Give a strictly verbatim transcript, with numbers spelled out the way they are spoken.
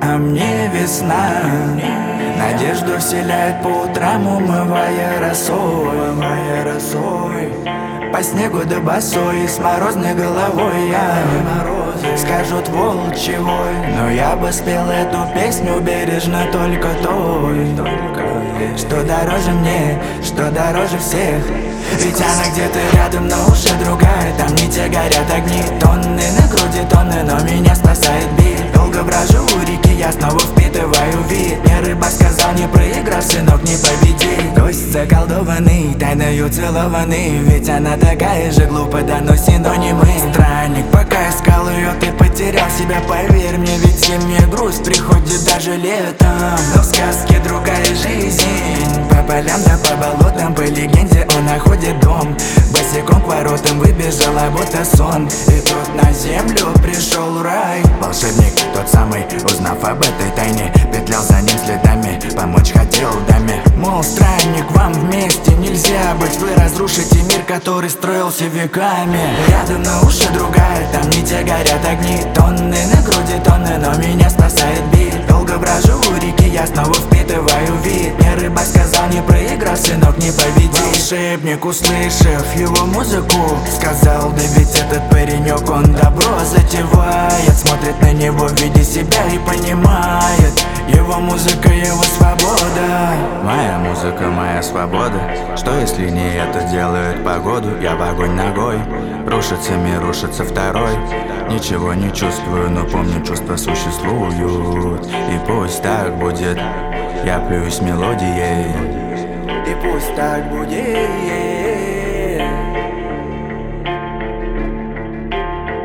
на мне весна. Надежду вселяет по утрам, умывая росой, умывая росой. По снегу да босой, с морозной головой я скажут волчевой, но я бы спел эту песню бережно только той, что дороже мне, что дороже всех. Ведь она где-то рядом, но уже другая. Там не те горят огни, тонны на груди тонны, но меня спасает бит. Долго брожу у реки, я снова впитываю вид. Мне рыба сказал, не проиграв, сынок, не победи. Гость заколдованный, тайною целованный. Ведь она такая же глупая, да, но синонимы. Странник, пока искал ее, ты потерял себя, поверь мне. Ведь в семье грусть приходит даже летом, но в сказке другая жизнь. По полям да по болотам, по легенде он находит дом. Босиком к воротам выбежала, будто сон. И тут на землю пришел рай. Волшебник тот самый, узнав об этой тайне, петлял за ним следами, помочь хотел даме. Мол, странник, вам вместе нельзя быть, вы разрушите мир, который строился веками. Рядом, но уже другая, там не те горят огни, тонны на груди тонны, но меня спасает бит. Долго брожу у реки, я снова впитываю вид. Мне рыба сказал, не проиграв, сынок, не победи. Волшебник, услышав его музыку, сказал, да ведь этот паренек, он добро затевает. Смотрит на него в виде себя и понимает, его музыка, его свобода. Моя музыка, моя свобода. Что если не это делает погоду? Я в огонь ногой, рушится мир, рушится второй. Ничего не чувствую, но помню, чувства существуют. И пусть так будет, я плююсь мелодией. И пусть так будет.